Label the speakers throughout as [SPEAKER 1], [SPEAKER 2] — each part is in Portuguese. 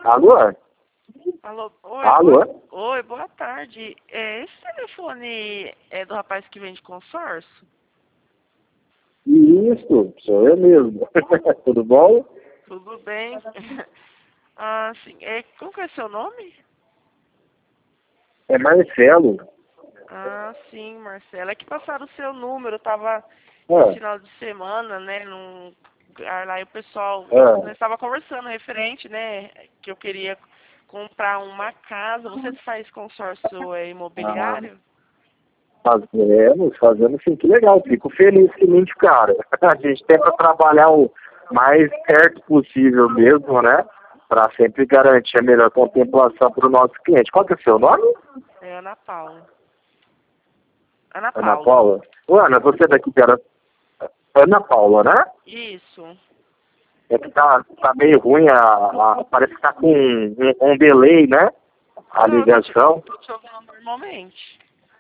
[SPEAKER 1] Alô?
[SPEAKER 2] Alô, oi,
[SPEAKER 1] Alô?
[SPEAKER 2] oi, boa tarde. Esse telefone é do rapaz que vende consórcio?
[SPEAKER 1] Isso, sou eu mesmo. Tudo bom?
[SPEAKER 2] Tudo bem? Sim. Como que é seu nome?
[SPEAKER 1] É Marcelo.
[SPEAKER 2] Sim, Marcelo. É que passaram o seu número, eu tava esse
[SPEAKER 1] Ah,
[SPEAKER 2] final de semana, né, num lugar lá e o pessoal, nós
[SPEAKER 1] ah,
[SPEAKER 2] estava conversando referente, né, que eu queria comprar uma casa. Você faz consórcio
[SPEAKER 1] ah,
[SPEAKER 2] imobiliário?
[SPEAKER 1] fazemos sim, que legal. Fico feliz que me indicaram. A gente tenta trabalhar o mais perto possível mesmo, né? Para sempre garantir a melhor contemplação para o nosso cliente. Qual que é o seu nome?
[SPEAKER 2] É Ana Paula. Ana
[SPEAKER 1] Ana
[SPEAKER 2] Paula.
[SPEAKER 1] Paula. Ô, Ana, você é daqui de Ana Paula, né?
[SPEAKER 2] Isso.
[SPEAKER 1] É que tá meio ruim, parece que tá com um delay, né? A
[SPEAKER 2] Não,
[SPEAKER 1] ligação.
[SPEAKER 2] tô te ouvindo normalmente.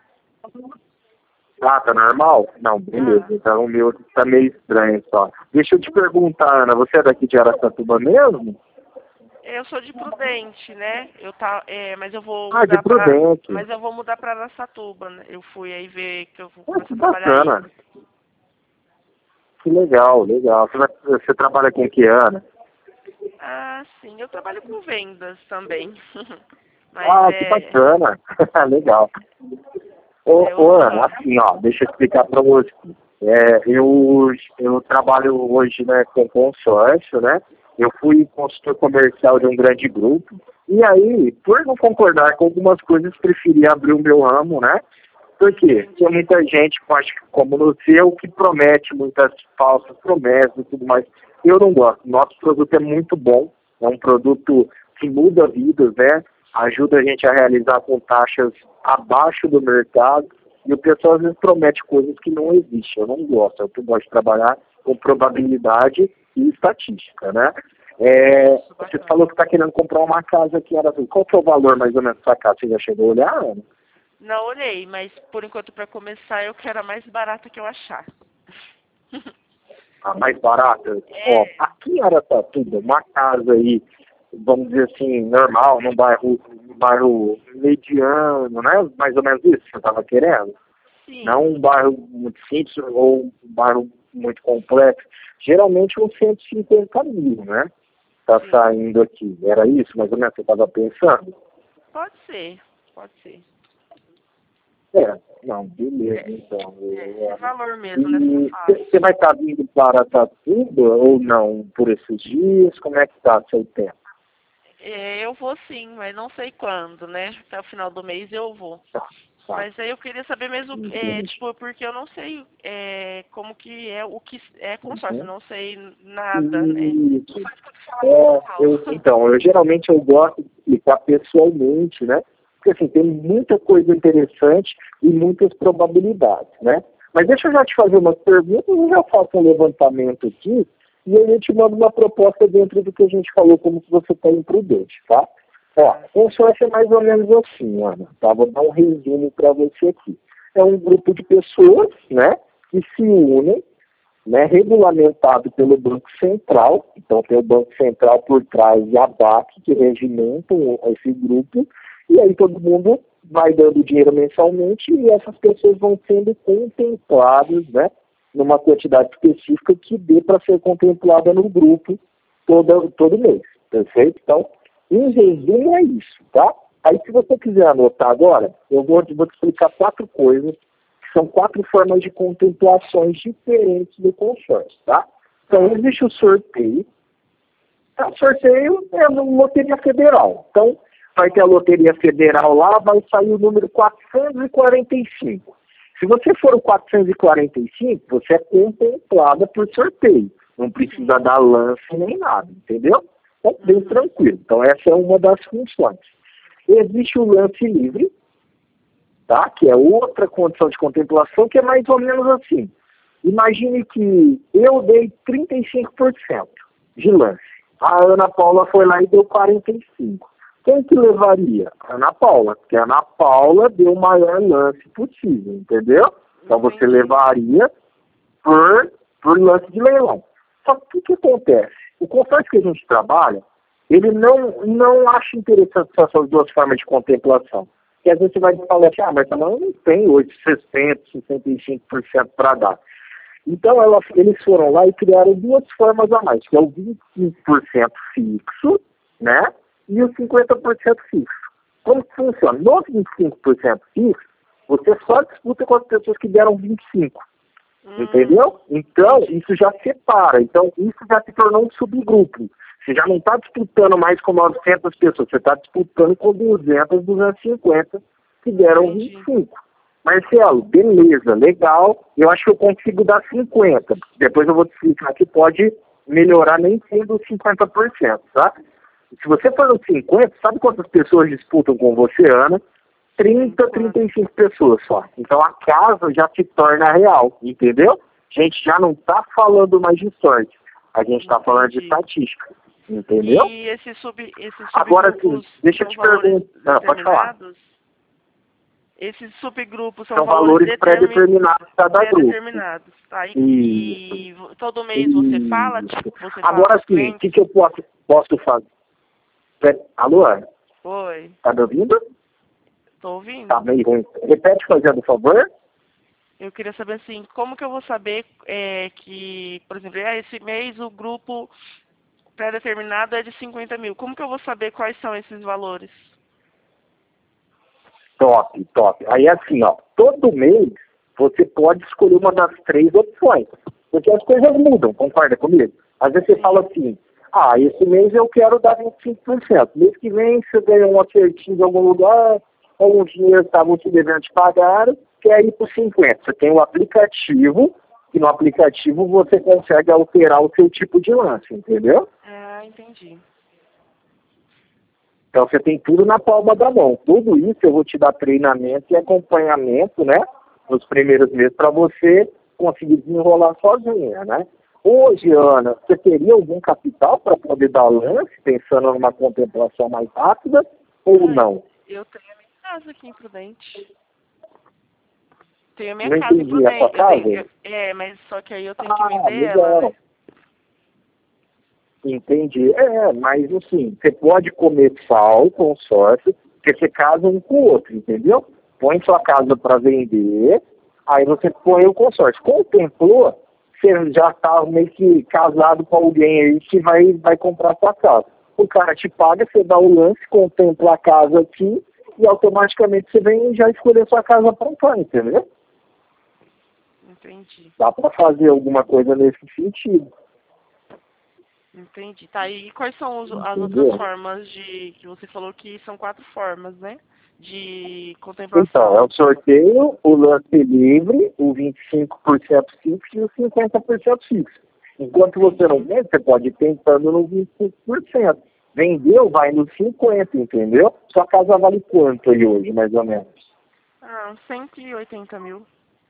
[SPEAKER 1] Ah, tá normal? Não, beleza.
[SPEAKER 2] Tá.
[SPEAKER 1] Então o meu tá meio estranho só. Deixa eu te perguntar, Ana, você é daqui de Araçatuba mesmo?
[SPEAKER 2] Eu sou de Prudente, né? Mas eu vou
[SPEAKER 1] Ah, de
[SPEAKER 2] mudar para,
[SPEAKER 1] Prudente.
[SPEAKER 2] mas eu vou mudar para Araçatuba, né? Eu fui aí ver que eu vou
[SPEAKER 1] Ah,
[SPEAKER 2] começar
[SPEAKER 1] que
[SPEAKER 2] a trabalhar aí.
[SPEAKER 1] bacana. Que legal, legal. Você trabalha com que, Ana?
[SPEAKER 2] Sim, eu trabalho com vendas também. Mas
[SPEAKER 1] Ah, que bacana. Legal. Ô,
[SPEAKER 2] eu
[SPEAKER 1] Ana, assim, ó, deixa eu explicar para você. Eu trabalho hoje, né, com consórcio, né? Eu fui consultor comercial de um grande grupo. E aí, por não concordar com algumas coisas, preferi abrir o meu ramo, né? Por quê? Tem
[SPEAKER 2] entendi.
[SPEAKER 1] muita gente, acho que como no seu, que promete muitas falsas promessas e tudo mais. Eu não gosto. Nosso produto é muito bom. É um produto que muda vidas, né? Ajuda a gente a realizar com taxas abaixo do mercado. E o pessoal às vezes promete coisas que não existem. Eu não gosto. Eu gosto de trabalhar com probabilidade e estatística, né?
[SPEAKER 2] Isso,
[SPEAKER 1] Você
[SPEAKER 2] bacana.
[SPEAKER 1] falou que está querendo comprar uma casa aqui em Aratuba. Qual que é o valor mais ou menos dessa casa? Você já chegou a olhar, Ana?
[SPEAKER 2] Não olhei, mas por enquanto para começar eu quero a mais barata que eu achar.
[SPEAKER 1] A mais barata? Ó,
[SPEAKER 2] É,
[SPEAKER 1] aqui em Araçatuba, uma casa aí, vamos dizer assim, normal, num bairro mediano, né? Mais ou menos isso que você estava querendo. Não
[SPEAKER 2] sim.
[SPEAKER 1] um bairro muito simples ou um bairro muito complexo. Geralmente uns 150 mil, né? Tá
[SPEAKER 2] Sim.
[SPEAKER 1] saindo aqui. Era isso mais ou menos que você estava pensando?
[SPEAKER 2] Pode ser, pode ser.
[SPEAKER 1] É, não, beleza,
[SPEAKER 2] É,
[SPEAKER 1] então.
[SPEAKER 2] esse valor mesmo nessa
[SPEAKER 1] E você
[SPEAKER 2] faixa.
[SPEAKER 1] vai estar vindo para Araçatuba ou não por esses dias? Como é que está seu tempo?
[SPEAKER 2] Eu vou sim, mas não sei quando, né? Até o final do mês eu vou.
[SPEAKER 1] Tá, tá.
[SPEAKER 2] Mas aí eu queria saber mesmo,
[SPEAKER 1] Entendi.
[SPEAKER 2] tipo, porque eu não sei como que é o que é consórcio, eu
[SPEAKER 1] Uhum.
[SPEAKER 2] não sei nada, né? Não
[SPEAKER 1] Isso.
[SPEAKER 2] só escuto falar no jornal.
[SPEAKER 1] Então, eu geralmente eu gosto de explicar pessoalmente, né? Porque assim, tem muita coisa interessante e muitas probabilidades, né? Mas deixa eu já te fazer umas perguntas, eu já faço um levantamento aqui e aí eu te mando uma proposta dentro do que a gente falou, como se você está imprudente, tá? Ó,
[SPEAKER 2] Tá,
[SPEAKER 1] consórcio é mais ou menos assim, Ana, tá? Vou dar um resumo para você aqui. É um grupo de pessoas, né, que se unem, né, regulamentado pelo Banco Central. Então tem o Banco Central por trás e a BAC que regimentam esse grupo, e aí todo mundo vai dando dinheiro mensalmente e essas pessoas vão sendo contempladas, né, numa quantidade específica que dê para ser contemplada no grupo todo mês, perfeito? Então, em
[SPEAKER 2] sim.
[SPEAKER 1] resumo é isso, tá? Aí se você quiser anotar agora, eu vou te explicar 4 coisas são 4 formas de contemplações diferentes do consórcio, tá? Então,
[SPEAKER 2] Tá.
[SPEAKER 1] existe o sorteio. O sorteio é uma loteria federal. Então, vai ter a loteria federal lá, vai sair o número 445. Se você for o 445, você é contemplada por sorteio. Não precisa
[SPEAKER 2] Sim.
[SPEAKER 1] dar lance nem nada, entendeu? Então, bem
[SPEAKER 2] Uhum.
[SPEAKER 1] tranquilo. Então, essa é uma das funções. Existe o lance livre, tá? Que é outra condição de contemplação, que é mais ou menos assim. Imagine que eu dei 35% de lance. A Ana Paula foi lá e deu 45%. Quem que levaria? A Ana Paula, porque a Ana Paula deu o maior lance possível, entendeu? Então você
[SPEAKER 2] Entendi.
[SPEAKER 1] levaria por lance de leilão. Só que o que acontece? O consórcio que a gente trabalha, ele não acha interessante essas duas formas de contemplação. Porque às vezes você vai falar assim, mas também eu não tenho hoje 60%, 65% para dar. Então eles foram lá e criaram duas formas a mais, que é o 25% fixo, né? E o 50% fixo. Como que funciona? No 25% fixo, você só disputa com as pessoas que deram 25%. Entendeu? Então, isso já separa. Então, isso já se tornou um subgrupo. Você já não está disputando mais com 900 pessoas, você está disputando com 200, 250 que deram 25. Marcelo, beleza, legal. Eu acho que eu consigo dar 50. Depois eu vou te explicar que pode melhorar nem sendo 50%, tá? Se você for no 50, sabe quantas pessoas disputam com você, Ana? 30, 35 pessoas só. Então a casa já se torna real, entendeu? A gente já não está falando mais de sorte. A gente está falando de estatística, entendeu?
[SPEAKER 2] E esses
[SPEAKER 1] agora sim, deixa eu te perguntar. Pode falar.
[SPEAKER 2] Esses subgrupos são
[SPEAKER 1] valores pré-determinados cada grupo.
[SPEAKER 2] Tá? E todo mês você fala? Tipo, você
[SPEAKER 1] agora sim, o que eu posso fazer? Alô?
[SPEAKER 2] Oi.
[SPEAKER 1] Tá me ouvindo?
[SPEAKER 2] Tô ouvindo.
[SPEAKER 1] Tá meio ruim. Repete, fazendo favor.
[SPEAKER 2] Eu queria saber assim, como que eu vou saber que, por exemplo, esse mês o grupo pré-determinado é de 50 mil. Como que eu vou saber quais são esses valores?
[SPEAKER 1] Top. Aí assim, todo mês você pode escolher uma das 3 opções. Porque as coisas mudam, concorda comigo? Às vezes você fala assim, esse mês eu quero dar 25%. Mês que vem você ganha um acertinho em algum lugar, ou um dinheiro que estavam te devendo te pagar, quer ir por 50%. Você tem o aplicativo, e no aplicativo você consegue alterar o seu tipo de lance, entendeu?
[SPEAKER 2] Entendi.
[SPEAKER 1] Então você tem tudo na palma da mão. Tudo isso eu vou te dar treinamento e acompanhamento, né? Nos primeiros meses para você conseguir desenrolar sozinha, né? Hoje, Ana, você teria algum capital para poder dar lance, pensando numa contemplação mais rápida, ou não?
[SPEAKER 2] Eu tenho a minha casa aqui em Prudente. Tenho a minha
[SPEAKER 1] não
[SPEAKER 2] casa em
[SPEAKER 1] entendi, a sua
[SPEAKER 2] Prudente.
[SPEAKER 1] casa?
[SPEAKER 2] Mas só que aí eu tenho que vender
[SPEAKER 1] legal.
[SPEAKER 2] ela, né?
[SPEAKER 1] Entendi. Mas assim, você pode começar o consórcio, porque você casa um com o outro, entendeu? Põe sua casa para vender, aí você põe o consórcio. Contemplou, você já está meio que casado com alguém aí que vai comprar sua casa. O cara te paga, você dá o lance, contempla a casa aqui, e automaticamente você vem já escolher sua casa para cá, entendeu?
[SPEAKER 2] Entendi.
[SPEAKER 1] Dá para fazer alguma coisa nesse sentido.
[SPEAKER 2] Entendi. Tá, e quais são as outras formas que você falou que são 4 formas, né? De contemplação.
[SPEAKER 1] Então, é o sorteio, o lance livre, o 25% fixo e o 50% fixo. Enquanto você não vende, você pode ir tentando no 25%. Vendeu, vai no 50%, entendeu? Sua casa vale quanto aí hoje, mais ou menos?
[SPEAKER 2] 180 mil.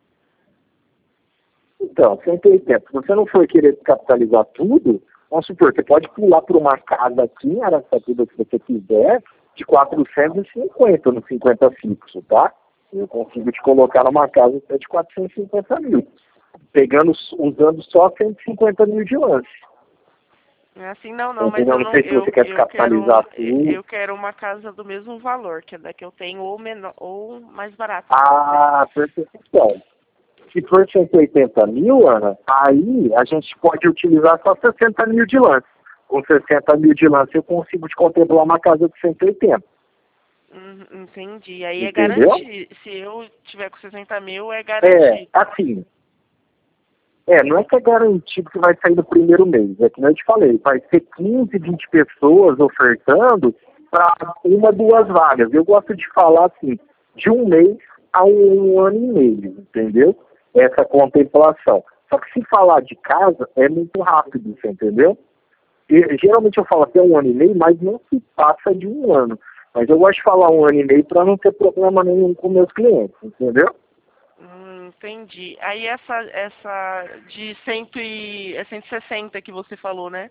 [SPEAKER 1] Então, 180. Se você não for querer capitalizar tudo, vamos supor, você pode pular por uma casa aqui em Araçatuba, se você quiser, de 450 no 50 fixo, tá? Eu consigo te colocar numa casa até de 450 mil. Usando só 150 mil de lance.
[SPEAKER 2] Assim, não, mas
[SPEAKER 1] eu não sei se você quer capitalizar tudo.
[SPEAKER 2] Eu quero uma casa do mesmo valor, que é da que eu tenho, ou menor, ou mais barata.
[SPEAKER 1] Perfeito. Então, se for 180 mil, Ana, aí a gente pode utilizar só 60 mil de lance. Com 60 mil de lance eu consigo te contemplar uma casa de 180.
[SPEAKER 2] Entendi. Aí
[SPEAKER 1] Entendeu?
[SPEAKER 2] É garantido. Se eu tiver com 60 mil, é garantido.
[SPEAKER 1] Assim. Não é que é garantido que vai sair no primeiro mês. É que eu te falei, vai ser 15, 20 pessoas ofertando para 1, 2 vagas. Eu gosto de falar assim, de 1 mês a 1 ano e meio, entendeu? Essa contemplação. Só que se falar de casa, é muito rápido, você entendeu? E, geralmente eu falo até 1 ano e meio, mas não se passa de 1 ano. Mas eu gosto de falar 1 ano e meio para não ter problema nenhum com meus clientes, entendeu?
[SPEAKER 2] Entendi. Aí essa de 160 que você falou, né?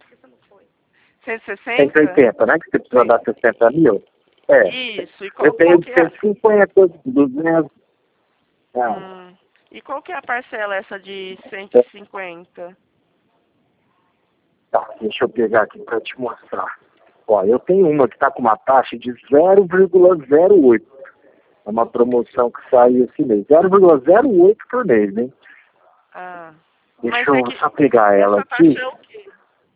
[SPEAKER 2] 160?
[SPEAKER 1] 180, né? Que você precisa dar 60 mil.
[SPEAKER 2] Isso. E
[SPEAKER 1] eu tenho de 150, 200.
[SPEAKER 2] E qual que é a parcela essa de 150?
[SPEAKER 1] Tá, deixa eu pegar aqui para te mostrar. Ó, eu tenho uma que está com uma taxa de 0,08. É uma promoção que saiu esse mês. 0,08 por mês, hein?
[SPEAKER 2] Ah, mas
[SPEAKER 1] Deixa eu só pegar ela
[SPEAKER 2] essa taxa
[SPEAKER 1] aqui.
[SPEAKER 2] é o quê?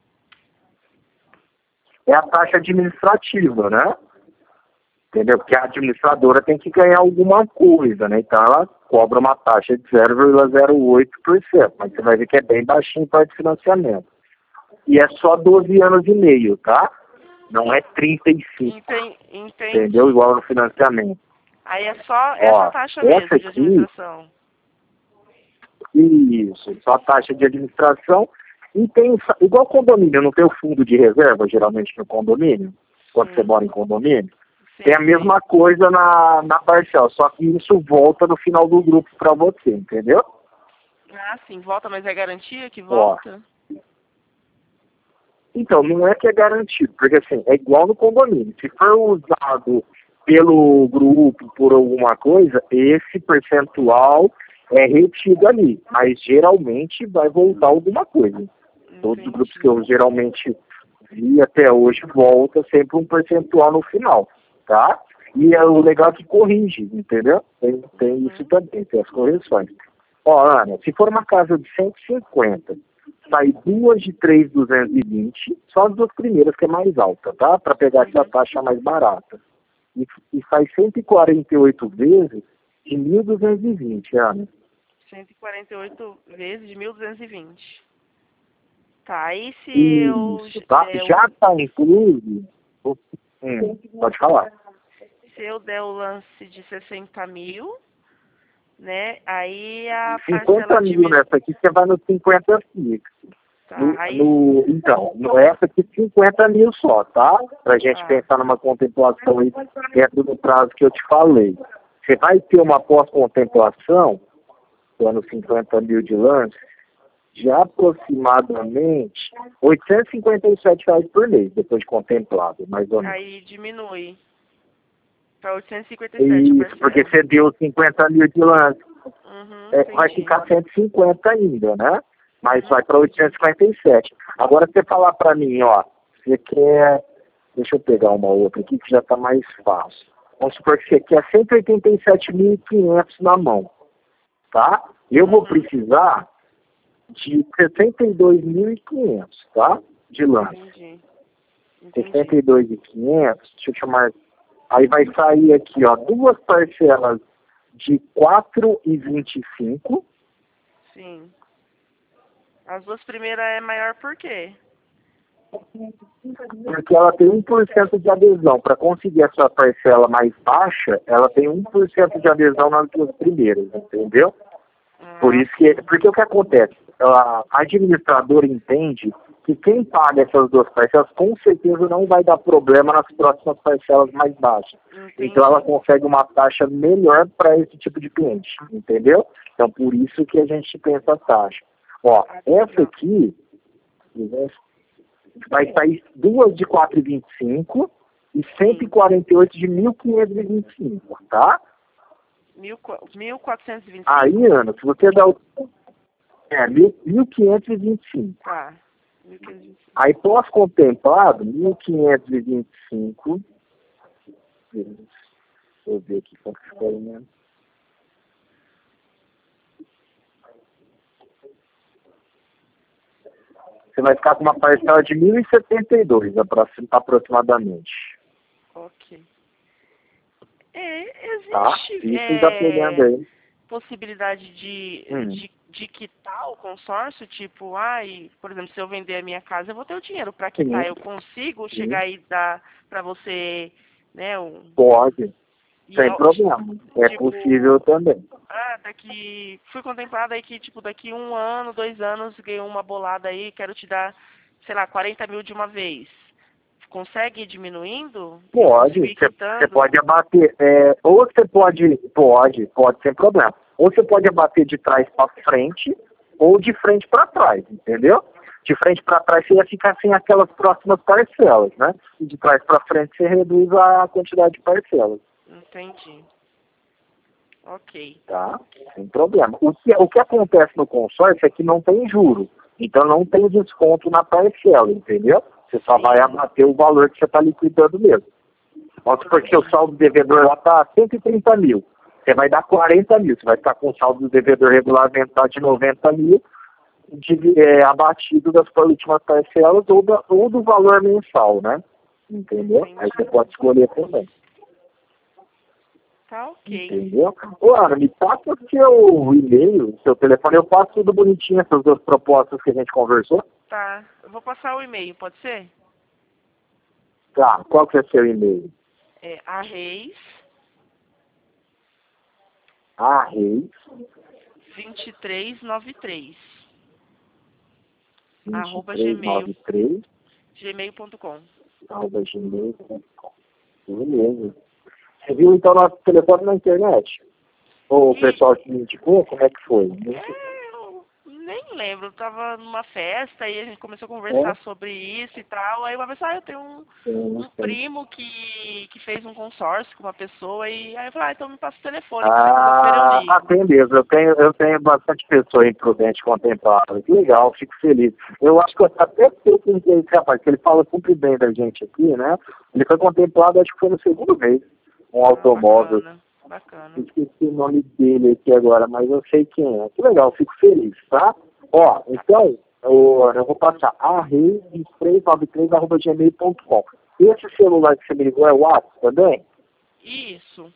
[SPEAKER 1] É a taxa administrativa, né? Entendeu? Porque a administradora tem que ganhar alguma coisa, né? Então ela cobra uma taxa de 0,08%. Mas você vai ver que é bem baixinho para de financiamento. E é só 12 anos e meio, tá? Não é 35.
[SPEAKER 2] Entendi.
[SPEAKER 1] Entendeu? Igual no financiamento.
[SPEAKER 2] Aí é só
[SPEAKER 1] Ó,
[SPEAKER 2] essa taxa
[SPEAKER 1] essa
[SPEAKER 2] mesmo de
[SPEAKER 1] aqui,
[SPEAKER 2] administração.
[SPEAKER 1] isso, só a taxa de administração. E tem, igual condomínio, não tem o fundo de reserva, geralmente no condomínio, quando você mora em condomínio?
[SPEAKER 2] Sim,
[SPEAKER 1] Tem a mesma coisa na parcela, só que isso volta no final do grupo para você, entendeu?
[SPEAKER 2] Ah, sim, volta, mas é garantia que
[SPEAKER 1] Ó,
[SPEAKER 2] volta?
[SPEAKER 1] então, não é que é garantido, porque assim, é igual no condomínio. Se for usado pelo grupo, por alguma coisa, esse percentual é retido ali. Mas geralmente vai voltar alguma coisa. Todos os grupos que eu geralmente vi até hoje volta sempre um percentual no final, tá? E é o legal que corrige, entendeu? Tem isso também, tem as correções. Ó, Ana, se for uma casa de 150, sai duas de 3.220, só as duas primeiras que é mais alta, tá? Para pegar essa taxa mais barata. E sai 148 vezes de 1.220, Ana.
[SPEAKER 2] 148 vezes de 1.220. Tá, aí se
[SPEAKER 1] Isso, tá? Já está incluso. Pode falar.
[SPEAKER 2] Se eu der o lance de 60 mil, né? Aí a
[SPEAKER 1] 50
[SPEAKER 2] parcela
[SPEAKER 1] mil nessa aqui, você vai no 50 fixo.
[SPEAKER 2] Tá,
[SPEAKER 1] Então, essa aqui 50 mil só, tá? Pra gente pensar numa contemplação aí dentro do prazo que eu te falei. Você vai ter uma pós-contemplação, dando 50 mil de lance, de aproximadamente R$ 857 por mês, depois de contemplado, mais ou menos.
[SPEAKER 2] Aí diminui para 857
[SPEAKER 1] Isso, porque você deu 50 mil de lance. Vai ficar 150 ainda, né? Mas vai para 857. Agora você falar para mim, ó, você quer... Deixa eu pegar uma outra aqui que já está mais fácil. Vamos supor que você quer 187.500 na mão, tá? Eu vou precisar de 62.500, tá? De lance.
[SPEAKER 2] Entendi.
[SPEAKER 1] 62.500, deixa eu chamar... Aí vai sair aqui, ó, duas parcelas de 4,25.
[SPEAKER 2] Sim. As duas primeiras é maior por quê?
[SPEAKER 1] Porque ela tem 1% de adesão. Para conseguir a sua parcela mais baixa, ela tem 1% de adesão nas duas primeiras, entendeu? Por isso que, porque o que acontece? A administradora entende que quem paga essas duas parcelas com certeza não vai dar problema nas próximas parcelas mais baixas. Então ela consegue uma taxa melhor para esse tipo de cliente, entendeu? Então por isso que a gente pensa a taxa. Ó, essa aqui vai sair duas de 4,25 e 148 de 1.525, tá?
[SPEAKER 2] 1.425?
[SPEAKER 1] Aí, Ana, se você dá o... 1.525.
[SPEAKER 2] Tá. 1.525.
[SPEAKER 1] Aí, pós-contemplado, 1.525. Deixa eu ver aqui quanto foi, né? Você vai ficar com uma parcela de 1.072 aproximadamente.
[SPEAKER 2] Ok. Existe
[SPEAKER 1] Tá? Isso já pegando aí.
[SPEAKER 2] possibilidade de quitar o consórcio? Tipo, por exemplo, se eu vender a minha casa, eu vou ter o dinheiro para quitar. Eu consigo chegar e dar para você, né?
[SPEAKER 1] Pode. Sem problema. É possível também.
[SPEAKER 2] Fui contemplada aí que, tipo, daqui 1 ano, 2 anos, ganhei uma bolada aí, quero te dar, sei lá, 40 mil de uma vez. Consegue ir diminuindo?
[SPEAKER 1] Pode, você pode abater, ou você pode sem problema. Ou você pode abater de trás para frente, ou de frente para trás, entendeu? De frente para trás você ia ficar sem aquelas próximas parcelas, né? E de trás para frente você reduz a quantidade de parcelas.
[SPEAKER 2] Entendi. Ok.
[SPEAKER 1] Tá? Sem problema. O que acontece no consórcio é que não tem juro. Então não tem desconto na parcela, entendeu? Você só vai abater o valor que você está liquidando mesmo. Vamos supor que o saldo do devedor lá está 130 mil. Você vai dar 40 mil. Você vai ficar com o saldo do devedor regulamentado de 90 mil, abatido das últimas parcelas ou do valor mensal, né? Entendeu? Aí você pode escolher também.
[SPEAKER 2] Tá ok.
[SPEAKER 1] Entendeu? Ô, Ana, me passa o seu e-mail, seu telefone, eu passo tudo bonitinho, essas duas propostas que a gente conversou.
[SPEAKER 2] Tá, eu vou passar o e-mail, pode ser?
[SPEAKER 1] Tá, qual que é o seu e-mail?
[SPEAKER 2] É Arreis.
[SPEAKER 1] Arreis.
[SPEAKER 2] 2393.
[SPEAKER 1] 2393.
[SPEAKER 2] gmail.com.
[SPEAKER 1] @gmail.com. Beleza. Você viu então nosso telefone na internet? Ou o pessoal que me indicou, como é que foi?
[SPEAKER 2] Eu nem lembro, eu tava numa festa e a gente começou a conversar sobre isso e tal. Aí uma vez, eu tenho um primo que fez um consórcio com uma pessoa e aí eu falei, então me passa o telefone, que segunda-feira eu ligo.
[SPEAKER 1] Tem mesmo, eu tenho bastante pessoa imprudente contemplada. Que legal, fico feliz. Eu acho que eu até sei quem é esse rapaz, que ele fala sempre bem da gente aqui, né? Ele foi contemplado, acho que foi no segundo mês, um automóvel.
[SPEAKER 2] Bacana.
[SPEAKER 1] Esqueci o nome dele aqui agora, mas eu sei quem é. Que legal, fico feliz, tá? Ó, então, eu vou passar arreis2393@gmail.com. Esse celular que você me ligou é o WhatsApp também?
[SPEAKER 2] Isso.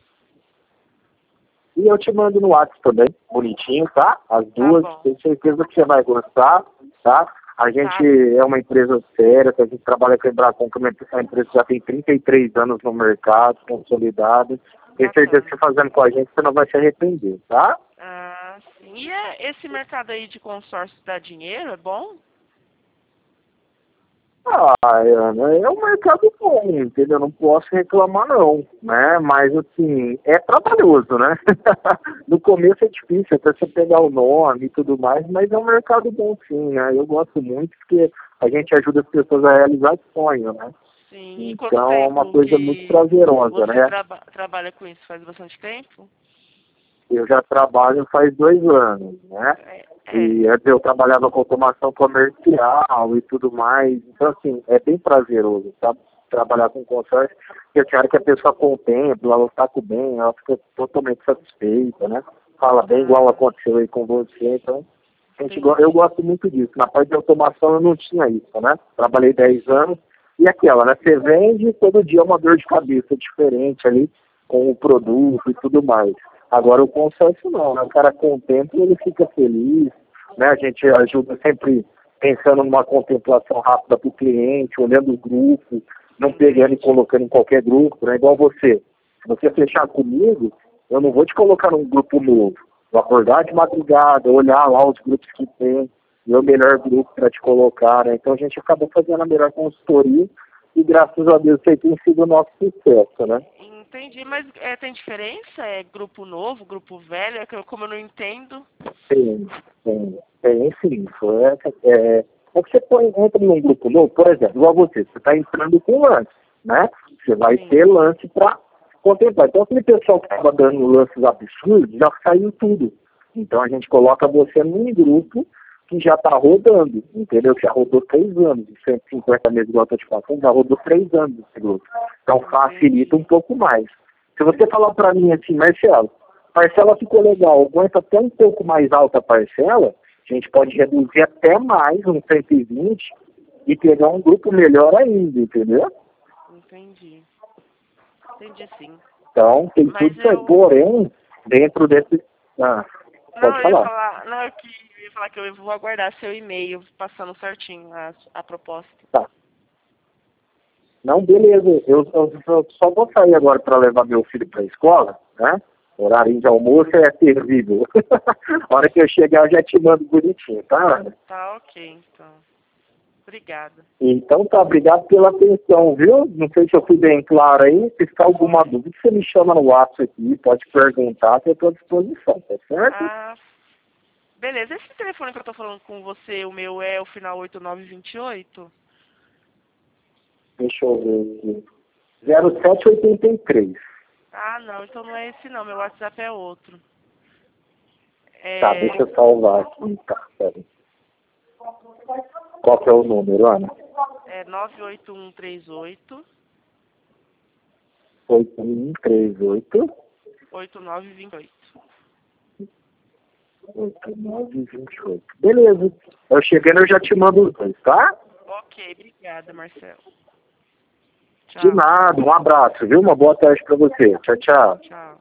[SPEAKER 1] E eu te mando no WhatsApp também, bonitinho, tá? As duas, tenho certeza que você vai gostar, tá? A gente é uma empresa séria, que a gente trabalha com a Embracon, que a empresa já tem 33 anos no mercado, consolidada. Tenho certeza que você fazendo com a gente, você não vai se arrepender, tá?
[SPEAKER 2] Ah, sim. E esse mercado aí de consórcio dá dinheiro, é bom?
[SPEAKER 1] Ana, é um mercado bom, entendeu? Não posso reclamar não, né? Mas, assim, é trabalhoso, né? No começo é difícil, até você pegar o nome e tudo mais, mas é um mercado bom sim, né? Eu gosto muito porque a gente ajuda as pessoas a realizar sonho, né?
[SPEAKER 2] Sim.
[SPEAKER 1] Então é uma coisa muito prazerosa, né?
[SPEAKER 2] Você trabalha com isso faz bastante tempo?
[SPEAKER 1] Eu já trabalho faz 2 anos, né? E antes eu trabalhava com automação comercial e tudo mais. Então, assim, é bem prazeroso, sabe? Trabalhar com consórcio, porque a hora que a pessoa contempla, ela está com bem, ela fica totalmente satisfeita, né? Fala bem igual aconteceu aí com você, então eu gosto muito disso. Na parte de automação eu não tinha isso, né? Trabalhei 10 anos e aquela, né? Você vende todo dia uma dor de cabeça diferente ali com o produto e tudo mais. Agora o consórcio não, né? O cara contempla e ele fica feliz, né? A gente ajuda sempre pensando numa contemplação rápida para o cliente, olhando o grupo, não pegando e colocando em qualquer grupo, né? Igual você. Se você fechar comigo, eu não vou te colocar num grupo novo. Vou acordar de madrugada, olhar lá os grupos que tem, ver o melhor grupo para te colocar, né? Então a gente acabou fazendo a melhor consultoria e graças a Deus isso aí tem sido o nosso sucesso, né?
[SPEAKER 2] Entendi, mas tem diferença? É grupo novo, grupo velho? É que como eu não entendo.
[SPEAKER 1] Tem sim. É que você entra num grupo novo, por exemplo, igual você está entrando com lance, né? Você vai ter lance para contemplar. Então, aquele pessoal que estava dando lances absurdos, já saiu tudo. Então, a gente coloca você num grupo que já está rodando, entendeu? Já rodou 3 anos, de 150 meses, igual eu estou te falando, já rodou 3 anos esse grupo. Então, facilita um pouco mais. Se você falar para mim assim, Marcelo, parcela ficou legal, aguenta até um pouco mais alta a parcela, a gente pode reduzir até mais, uns 120, e pegar um grupo melhor ainda, entendeu?
[SPEAKER 2] Entendi sim.
[SPEAKER 1] Então, tem tudo isso aí. Porém, dentro desse... pode falar.
[SPEAKER 2] Eu ia falar que eu vou aguardar seu e-mail passando certinho a proposta.
[SPEAKER 1] Tá. Não, beleza. Eu só vou sair agora para levar meu filho para a escola, né? O horário de almoço é terrível. A hora que eu chegar, eu já te mando bonitinho, tá, Ana?
[SPEAKER 2] Tá, ok, então. Obrigada.
[SPEAKER 1] Então tá, obrigado pela atenção, viu? Não sei se eu fui bem claro aí. Se ficar alguma dúvida, você me chama no WhatsApp aqui, pode perguntar, que eu estou à disposição, tá certo?
[SPEAKER 2] Beleza. Esse telefone que eu tô falando com você, o meu é o final 8928?
[SPEAKER 1] Deixa eu ver aqui. 0783.
[SPEAKER 2] Não, então não é esse não, meu WhatsApp é outro.
[SPEAKER 1] Tá, deixa eu salvar aqui. Tá, peraí. Qual que é o número, Ana?
[SPEAKER 2] É 98138
[SPEAKER 1] 8138
[SPEAKER 2] 8928.
[SPEAKER 1] 8928. Beleza. Eu chegando, eu já te mando os dois, tá?
[SPEAKER 2] Ok, obrigada, Marcelo.
[SPEAKER 1] De
[SPEAKER 2] Tchau.
[SPEAKER 1] nada, um abraço, viu? Uma boa tarde pra você. Tchau, tchau.
[SPEAKER 2] Tchau.